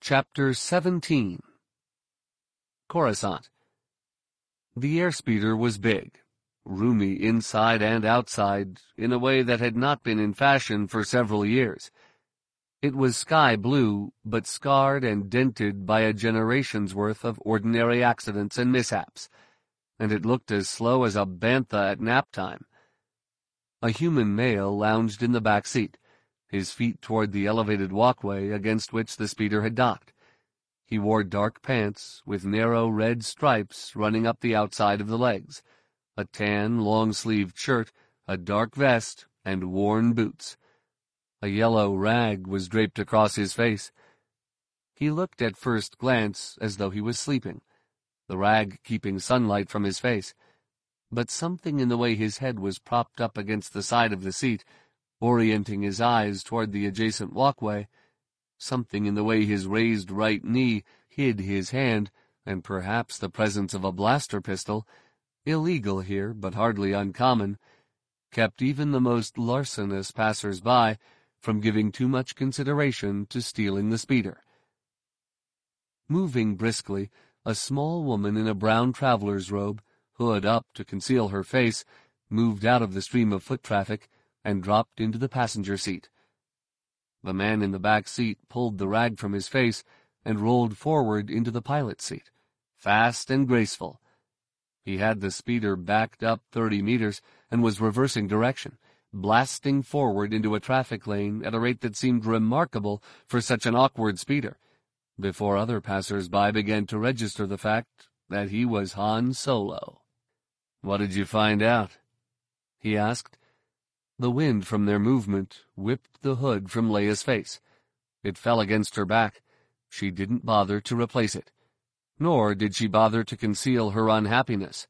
Chapter 17. Coruscant. The airspeeder was big, roomy inside and outside, in a way that had not been in fashion for several years. It was sky blue, but scarred and dented by a generation's worth of ordinary accidents and mishaps, and it looked as slow as a bantha at nap time. A human male lounged in the back seat, his feet toward the elevated walkway against which the speeder had docked. He wore dark pants with narrow red stripes running up the outside of the legs, a tan, long-sleeved shirt, a dark vest, and worn boots. A yellow rag was draped across his face. He looked at first glance as though he was sleeping, the rag keeping sunlight from his face, but something in the way his head was propped up against the side of the seat, orienting his eyes toward the adjacent walkway, something in the way his raised right knee hid his hand, and perhaps the presence of a blaster pistol, illegal here but hardly uncommon, kept even the most larcenous passers-by from giving too much consideration to stealing the speeder. Moving briskly, a small woman in a brown traveler's robe, hood up to conceal her face, moved out of the stream of foot traffic and dropped into the passenger seat. The man in the back seat pulled the rag from his face and rolled forward into the pilot's seat, fast and graceful. He had the speeder backed up 30 meters and was reversing direction, blasting forward into a traffic lane at a rate that seemed remarkable for such an awkward speeder, before other passers-by began to register the fact that he was Han Solo. "What did you find out?" he asked. The wind from their movement whipped the hood from Leia's face. It fell against her back. She didn't bother to replace it, nor did she bother to conceal her unhappiness.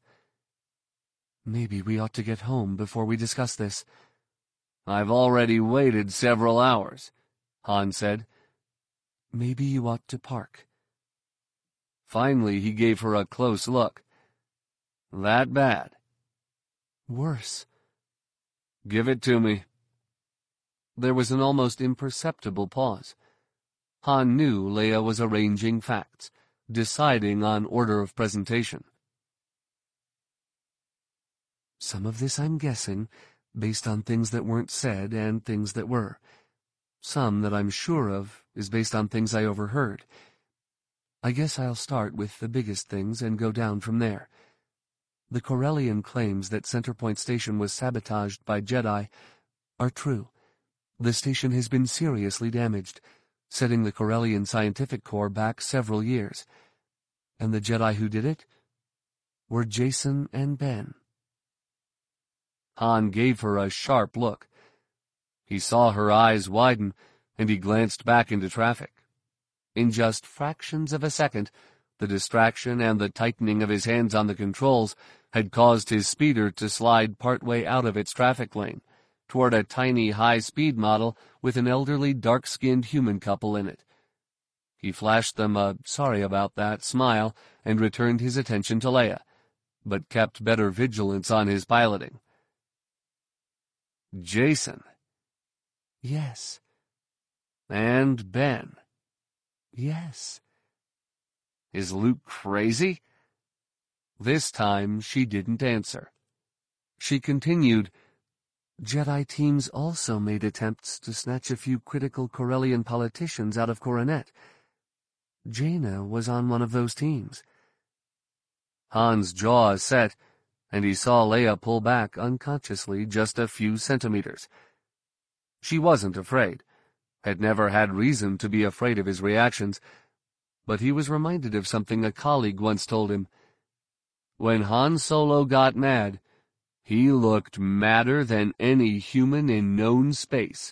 "Maybe we ought to get home before we discuss this." "I've already waited several hours," Han said. "Maybe you ought to park." Finally, he gave her a close look. "That bad?" "Worse." "Give it to me." There was an almost imperceptible pause. Han knew Leia was arranging facts, deciding on order of presentation. "Some of this I'm guessing, based on things that weren't said and things that were. Some that I'm sure of is based on things I overheard. I guess I'll start with the biggest things and go down from there. The Corellian claims that Centerpoint Station was sabotaged by Jedi are true. The station has been seriously damaged, setting the Corellian Scientific Corps back several years. And the Jedi who did it were Jacen and Ben." Han gave her a sharp look. He saw her eyes widen, and he glanced back into traffic. In just fractions of a second, the distraction and the tightening of his hands on the controls had caused his speeder to slide partway out of its traffic lane, toward a tiny high-speed model with an elderly dark-skinned human couple in it. He flashed them a sorry-about-that smile and returned his attention to Leia, but kept better vigilance on his piloting. "Jacen?" "Yes." "And Ben?" "Yes." "Is Luke crazy?" This time she didn't answer. She continued, "Jedi teams also made attempts to snatch a few critical Corellian politicians out of Coronet. Jaina was on one of those teams." Han's jaw set, and he saw Leia pull back unconsciously just a few centimeters. She wasn't afraid, had never had reason to be afraid of his reactions, but he was reminded of something a colleague once told him. When Han Solo got mad, he looked madder than any human in known space.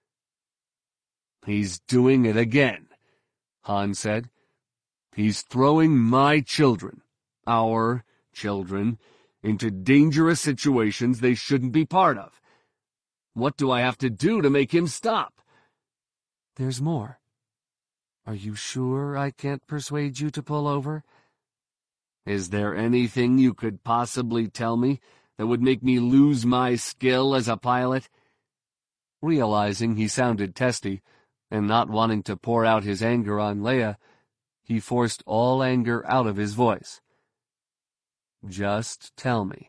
"He's doing it again," Han said. "He's throwing my children, our children, into dangerous situations they shouldn't be part of. What do I have to do to make him stop?" "There's more. Are you sure I can't persuade you to pull over?" "Is there anything you could possibly tell me that would make me lose my skill as a pilot?" Realizing he sounded testy, and not wanting to pour out his anger on Leia, he forced all anger out of his voice. "Just tell me."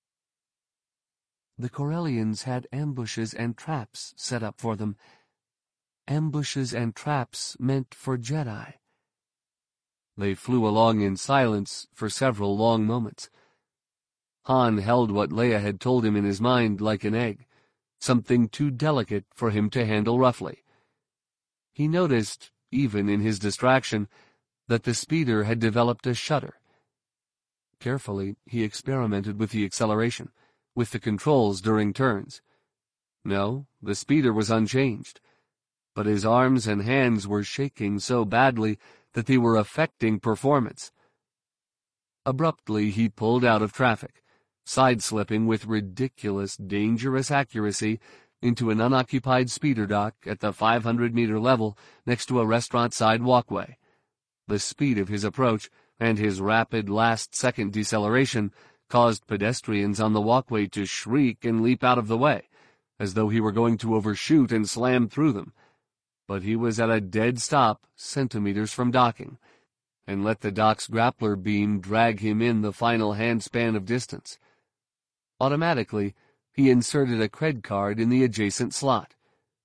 The Corellians had ambushes and traps set up for them. Ambushes and traps meant for Jedi. They flew along in silence for several long moments. Han held what Leia had told him in his mind like an egg, something too delicate for him to handle roughly. He noticed, even in his distraction, that the speeder had developed a shudder. Carefully, he experimented with the acceleration, with the controls during turns. No, the speeder was unchanged, but his arms and hands were shaking so badly that they were affecting performance. Abruptly, he pulled out of traffic, side-slipping with ridiculous, dangerous accuracy into an unoccupied speeder dock at the 500-meter level next to a restaurant-side walkway. The speed of his approach and his rapid last-second deceleration caused pedestrians on the walkway to shriek and leap out of the way, as though he were going to overshoot and slam through them. But he was at a dead stop centimeters from docking, and let the dock's grappler beam drag him in the final handspan of distance. Automatically, he inserted a cred card in the adjacent slot.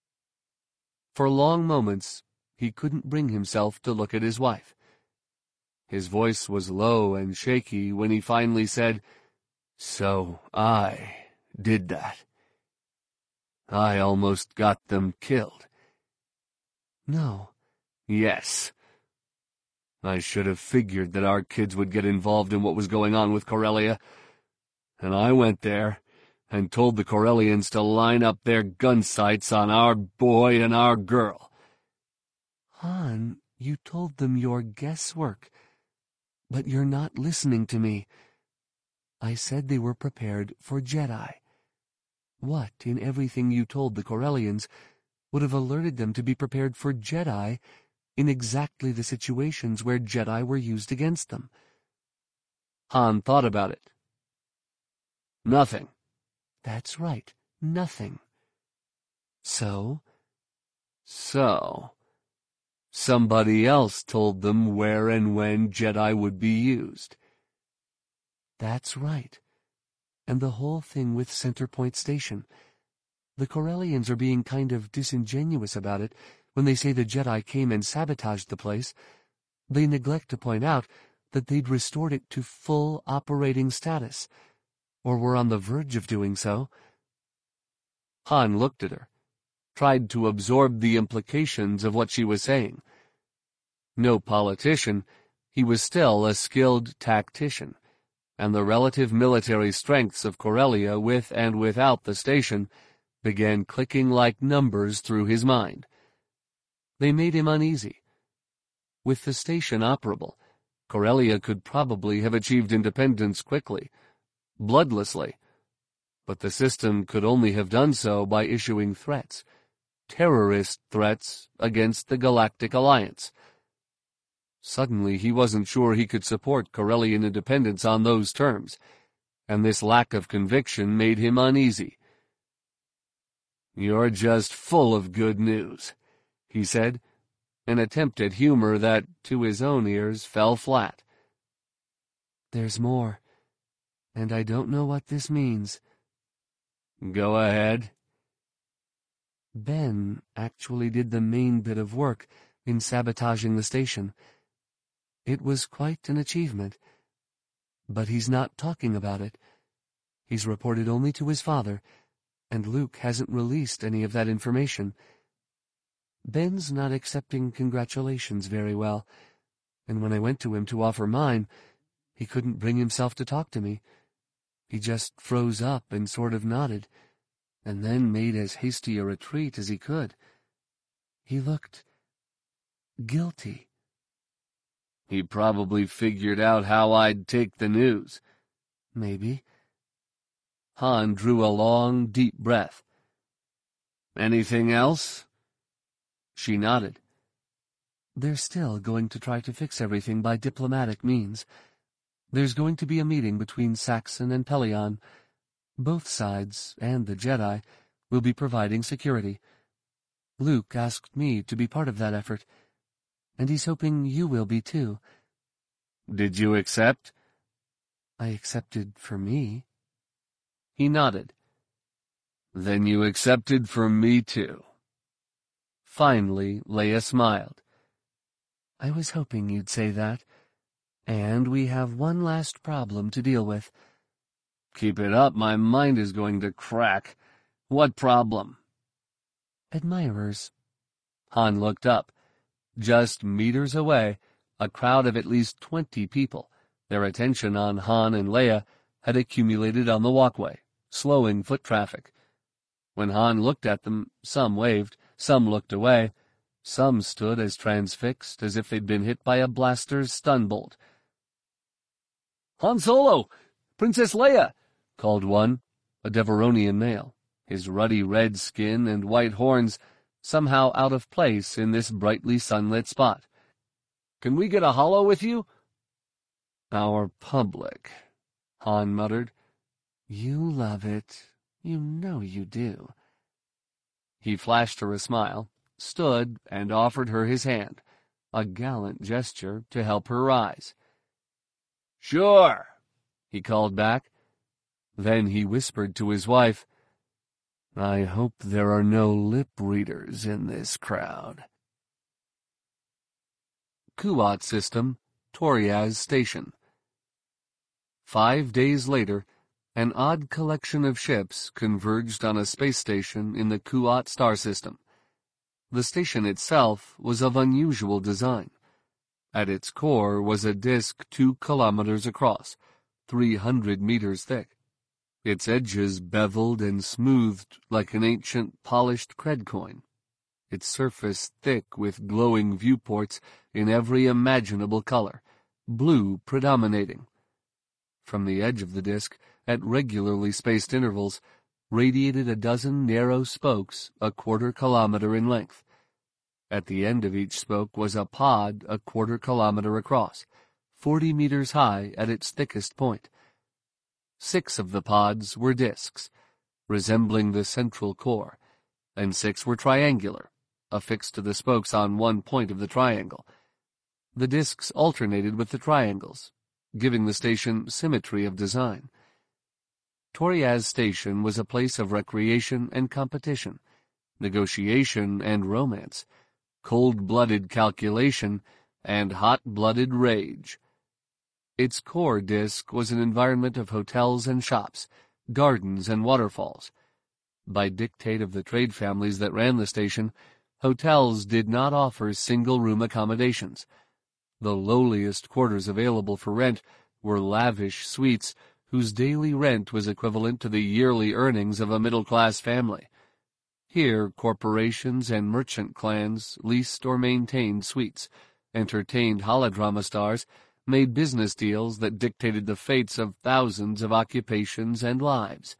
For long moments, he couldn't bring himself to look at his wife. His voice was low and shaky when he finally said, "So I did that. I almost got them killed." "No." "Yes. I should have figured that our kids would get involved in what was going on with Corellia, and I went there and told the Corellians to line up their gun sights on our boy and our girl." "Han, you told them your guesswork. But you're not listening to me. I said they were prepared for Jedi. What in everything you told the Corellians would have alerted them to be prepared for Jedi in exactly the situations where Jedi were used against them?" Han thought about it. "Nothing." "That's right, nothing." So? "So, somebody else told them where and when Jedi would be used." "That's right. And the whole thing with Centerpoint Station. The Corellians are being kind of disingenuous about it when they say the Jedi came and sabotaged the place. They neglect to point out that they'd restored it to full operating status, or were on the verge of doing so." Han looked at her, tried to absorb the implications of what she was saying. No politician, he was still a skilled tactician, and the relative military strengths of Corellia with and without the station began clicking like numbers through his mind. They made him uneasy. With the station operable, Corellia could probably have achieved independence quickly, bloodlessly, but the system could only have done so by issuing threats, terrorist threats against the Galactic Alliance. Suddenly he wasn't sure he could support Corellian independence on those terms, and this lack of conviction made him uneasy. "You're just full of good news," he said, an attempt at humor that, to his own ears, fell flat. "There's more, and I don't know what this means." "Go ahead." Ben actually did the main bit of work in sabotaging the station. It was quite an achievement. But he's not talking about it. He's reported only to his father, and Luke hasn't released any of that information. Ben's not accepting congratulations very well, and when I went to him to offer mine, he couldn't bring himself to talk to me. He just froze up and sort of nodded, and then made as hasty a retreat as he could. He looked guilty. "He probably figured out how I'd take the news." "Maybe." Han drew a long, deep breath. "Anything else?" She nodded. "They're still going to try to fix everything by diplomatic means. There's going to be a meeting between Saxon and Pelion. Both sides, and the Jedi, will be providing security. Luke asked me to be part of that effort, and he's hoping you will be too. Did you accept? I accepted for me. He nodded. Then you accepted for me too. Finally, Leia smiled. I was hoping you'd say that. And we have one last problem to deal with. Keep it up, my mind is going to crack. What problem? Admirers. Han looked up. Just meters away, a crowd of at least 20 people, their attention on Han and Leia, had accumulated on the walkway, slowing foot traffic. When Han looked at them, some waved, some looked away, some stood as transfixed as if they'd been hit by a blaster's stun bolt. Han Solo! Princess Leia! Called one, a Devaronian male, his ruddy red skin and white horns somehow out of place in this brightly sunlit spot. Can we get a holo with you? Our public, Han muttered. You love it. You know you do. He flashed her a smile, stood, and offered her his hand, a gallant gesture to help her rise. Sure, he called back. Then he whispered to his wife, I hope there are no lip readers in this crowd. Kuat System, Toriaz Station. 5 days later, an odd collection of ships converged on a space station in the Kuat star system. The station itself was of unusual design. At its core was a disk 2 kilometers across, 300 meters thick, its edges beveled and smoothed like an ancient polished cred coin, its surface thick with glowing viewports in every imaginable color, blue predominating. From the edge of the disk, at regularly spaced intervals, radiated a dozen narrow spokes a 1/4 kilometer in length. At the end of each spoke was a pod a 1/4 kilometer across, 40 meters high at its thickest point. 6 of the pods were disks, resembling the central core, and 6 were triangular, affixed to the spokes on one point of the triangle. The disks alternated with the triangles, giving the station symmetry of design. Toriaz Station was a place of recreation and competition, negotiation and romance, cold-blooded calculation and hot-blooded rage. Its core disk was an environment of hotels and shops, gardens and waterfalls. By dictate of the trade families that ran the station, hotels did not offer single-room accommodations. The lowliest quarters available for rent were lavish suites whose daily rent was equivalent to the yearly earnings of a middle-class family. Here corporations and merchant clans leased or maintained suites, entertained holodrama stars, made business deals that dictated the fates of thousands of occupations and lives.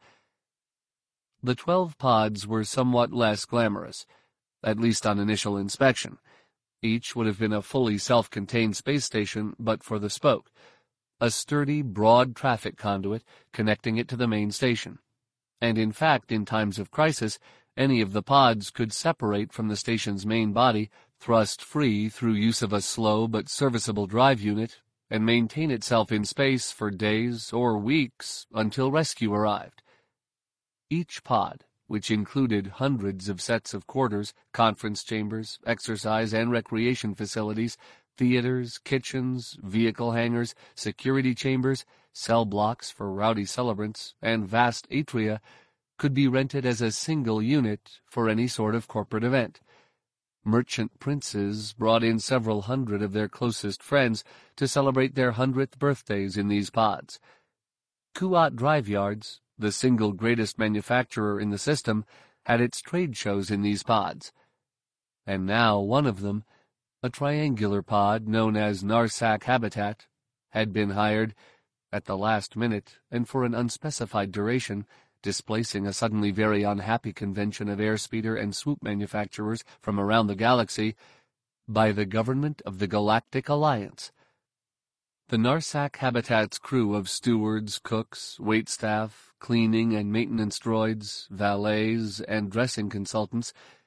The 12 pods were somewhat less glamorous, at least on initial inspection. Each would have been a fully self-contained space station but for the spoke, a sturdy, broad traffic conduit connecting it to the main station. And in fact, in times of crisis, any of the pods could separate from the station's main body, thrust free through use of a slow but serviceable drive unit, and maintain itself in space for days or weeks until rescue arrived. Each pod, which included hundreds of sets of quarters, conference chambers, exercise and recreation facilities, theaters, kitchens, vehicle hangars, security chambers, cell blocks for rowdy celebrants, and vast atria, could be rented as a single unit for any sort of corporate event. Merchant princes brought in several hundred of their closest friends to celebrate their 100th birthdays in these pods. Kuat Drive Yards, the single greatest manufacturer in the system, had its trade shows in these pods. And now one of them, a triangular pod known as Narsak Habitat, had been hired, at the last minute and for an unspecified duration, displacing a suddenly very unhappy convention of airspeeder and swoop manufacturers from around the galaxy, by the government of the Galactic Alliance. The Narsak Habitat's crew of stewards, cooks, waitstaff, cleaning and maintenance droids, valets, and dressing consultants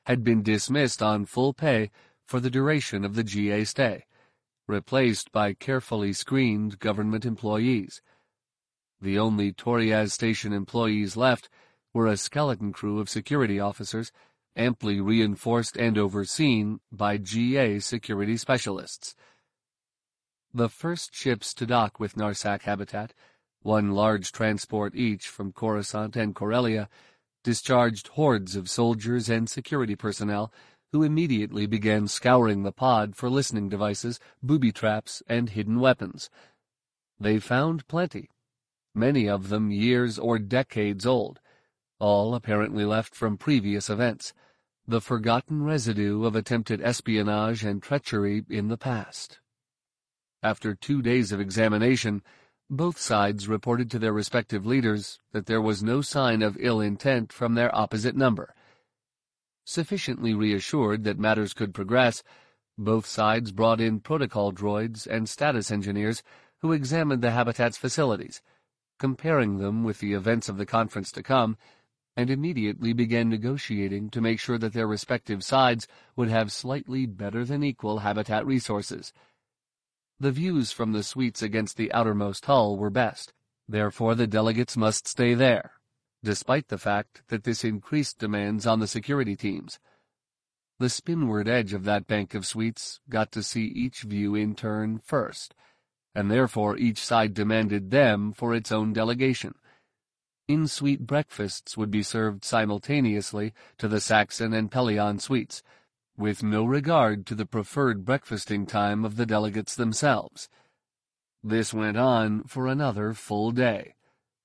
had been dismissed on full pay for the duration of the GA stay, replaced by carefully screened government employees. The only Toriaz Station employees left were a skeleton crew of security officers, amply reinforced and overseen by GA security specialists. The first ships to dock with Narsak Habitat, one large transport each from Coruscant and Corellia, discharged hordes of soldiers and security personnel who immediately began scouring the pod for listening devices, booby traps, and hidden weapons. They found plenty, many of them years or decades old, all apparently left from previous events, the forgotten residue of attempted espionage and treachery in the past. After 2 days of examination, both sides reported to their respective leaders that there was no sign of ill intent from their opposite number. Sufficiently reassured that matters could progress, both sides brought in protocol droids and status engineers who examined the Habitat's facilities, comparing them with the events of the conference to come, and immediately began negotiating to make sure that their respective sides would have slightly better than equal Habitat resources. The views from the suites against the outermost hull were best, therefore the delegates must stay there, despite the fact that this increased demands on the security teams. The spinward edge of that bank of suites got to see each view in turn first, and therefore each side demanded them for its own delegation. In-suite breakfasts would be served simultaneously to the Saxon and Pelion suites, with no regard to the preferred breakfasting time of the delegates themselves. This went on for another full day.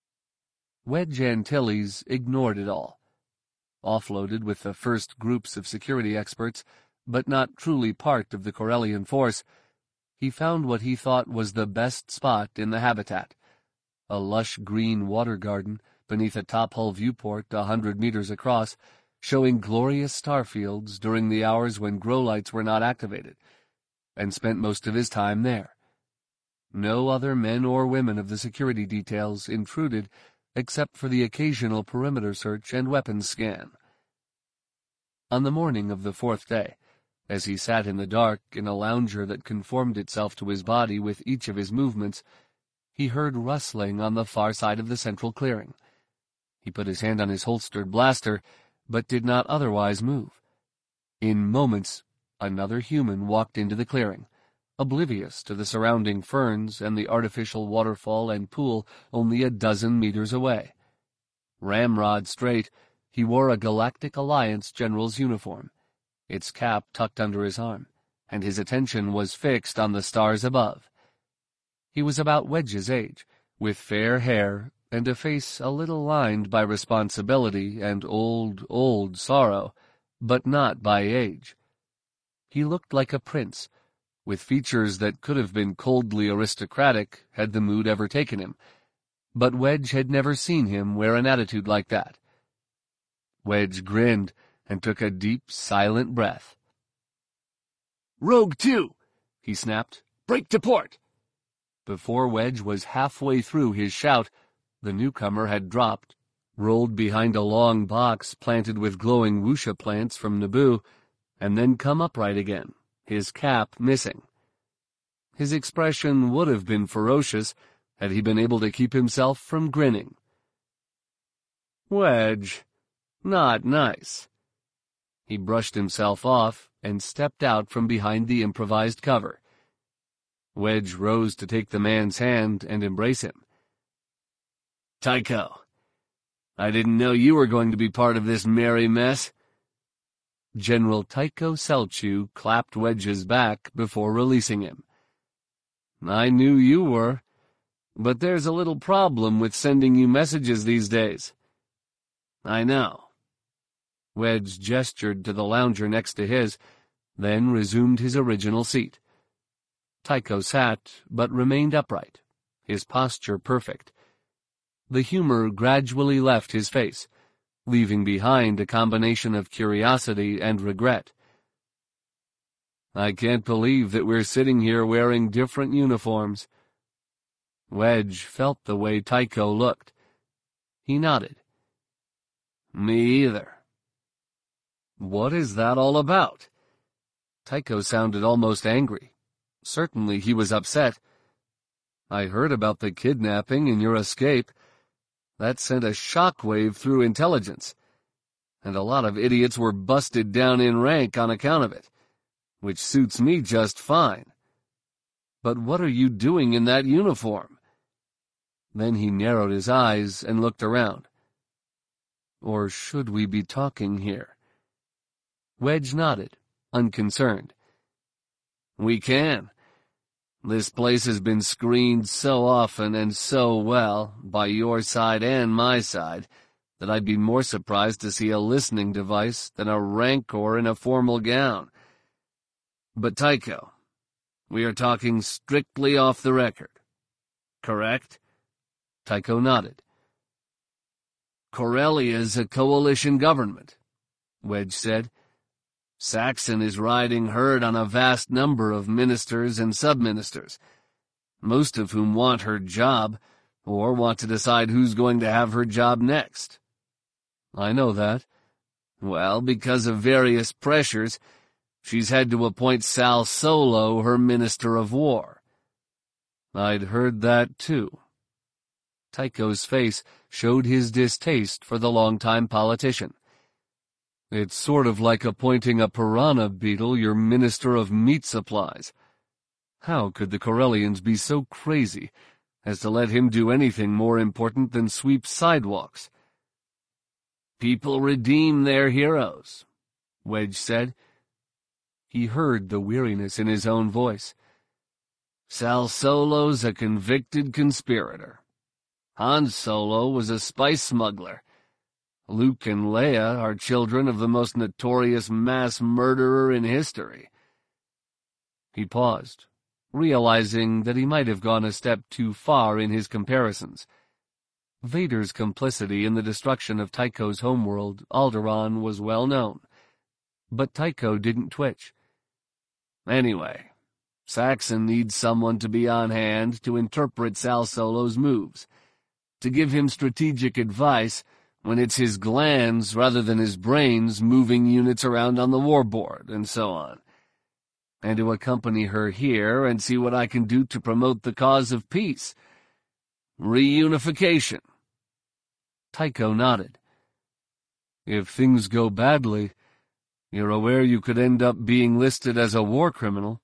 Wedge Antilles ignored it all. Offloaded with the first groups of security experts, but not truly part of the Corellian force, he found what he thought was the best spot in the Habitat, a lush green water garden beneath a top-hull viewport 100 meters across, showing glorious starfields during the hours when grow lights were not activated, and spent most of his time there. No other men or women of the security details intruded except for the occasional perimeter search and weapons scan. On the morning of the 4th day, as he sat in the dark in a lounger that conformed itself to his body with each of his movements, he heard rustling on the far side of the central clearing. He put his hand on his holstered blaster, but did not otherwise move. In moments, another human walked into the clearing, oblivious to the surrounding ferns and the artificial waterfall and pool only a dozen meters away. Ramrod straight, he wore a Galactic Alliance general's uniform, its cap tucked under his arm, and his attention was fixed on the stars above. He was about Wedge's age, with fair hair and a face a little lined by responsibility and old sorrow, but not by age. He looked like a prince, with features that could have been coldly aristocratic had the mood ever taken him, but Wedge had never seen him wear an attitude like that. Wedge grinned and took a deep, silent breath. "Rogue 2!" he snapped. "Break to port!" Before Wedge was halfway through his shout, the newcomer had dropped, rolled behind a long box planted with glowing wuxia plants from Naboo, and then come upright again, his cap missing. His expression would have been ferocious had he been able to keep himself from grinning. "Wedge, not nice." He brushed himself off and stepped out from behind the improvised cover. Wedge rose to take the man's hand and embrace him. "Tycho, I didn't know you were going to be part of this merry mess." General Tycho Selchu clapped Wedge's back before releasing him. "I knew you were, but there's a little problem with sending you messages these days." "I know." Wedge gestured to the lounger next to his, then resumed his original seat. Tycho sat, but remained upright, his posture perfect. The humor gradually left his face, leaving behind a combination of curiosity and regret. "I can't believe that we're sitting here wearing different uniforms." Wedge felt the way Tycho looked. He nodded. "Me either." What is that all about? Tycho sounded almost angry. Certainly he was upset. I heard about the kidnapping and your escape. That sent a shockwave through intelligence, and a lot of idiots were busted down in rank on account of it, which suits me just fine. But what are you doing in that uniform? Then he narrowed his eyes and looked around. Or should we be talking here? Wedge nodded, unconcerned. We can. This place has been screened so often and so well, by your side and my side, that I'd be more surprised to see a listening device than a rancor in a formal gown. But Tycho, we are talking strictly off the record, correct? Tycho nodded. Corellia's a coalition government, Wedge said. Saxon is riding herd on a vast number of ministers and sub-ministers, most of whom want her job, or want to decide who's going to have her job next. I know that. Well, because of various pressures, she's had to appoint Sal Solo her Minister of War. I'd heard that, too. Tycho's face showed his distaste for the longtime politician. It's sort of like appointing a piranha beetle your Minister of Meat Supplies. How could the Corellians be so crazy as to let him do anything more important than sweep sidewalks? People redeem their heroes, Wedge said. He heard the weariness in his own voice. Sal Solo's a convicted conspirator. Han Solo was a spice smuggler. Luke and Leia are children of the most notorious mass murderer in history. He paused, realizing that he might have gone a step too far in his comparisons. Vader's complicity in the destruction of Tycho's homeworld, Alderaan, was well known, but Tycho didn't twitch. Anyway, Saxon needs someone to be on hand to interpret Sal Solo's moves, to give him strategic advice when it's his glands rather than his brains moving units around on the warboard, and so on, and to accompany her here and see what I can do to promote the cause of peace. Reunification. Tycho nodded. If things go badly, you're aware you could end up being listed as a war criminal?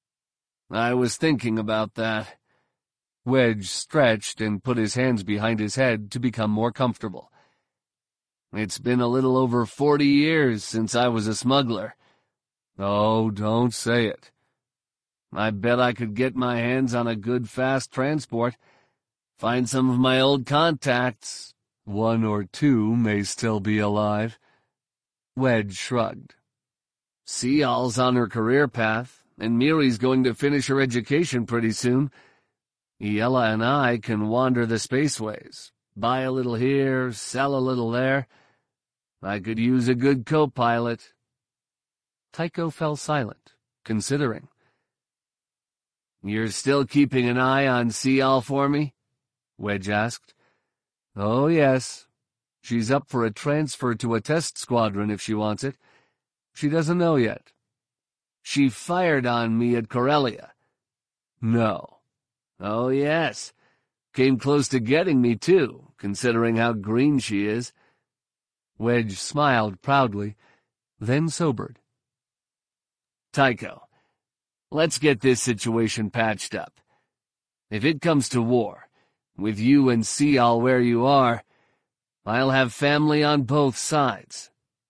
I was thinking about that. Wedge stretched and put his hands behind his head to become more comfortable. It's been a little over 40 years since I was a smuggler. Oh, don't say it. I bet I could get my hands on a good fast transport, find some of my old contacts. One or two may still be alive. Wedge shrugged. Sial's on her career path, and Miri's going to finish her education pretty soon. Iella and I can wander the spaceways, buy a little here, sell a little there. I could use a good co-pilot. Tycho fell silent, considering. You're still keeping an eye on Sial for me? Wedge asked. Oh, yes. She's up for a transfer to a test squadron if she wants it. She doesn't know yet. She fired on me at Corellia. No. Oh, yes. Came close to getting me, too, considering how green she is. Wedge smiled proudly, then sobered. Tycho, let's get this situation patched up. If it comes to war, with you and Sial where you are, I'll have family on both sides.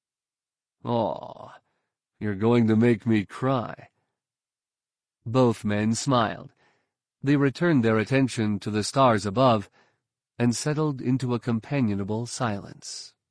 Aw, you're going to make me cry. Both men smiled. They returned their attention to the stars above and settled into a companionable silence.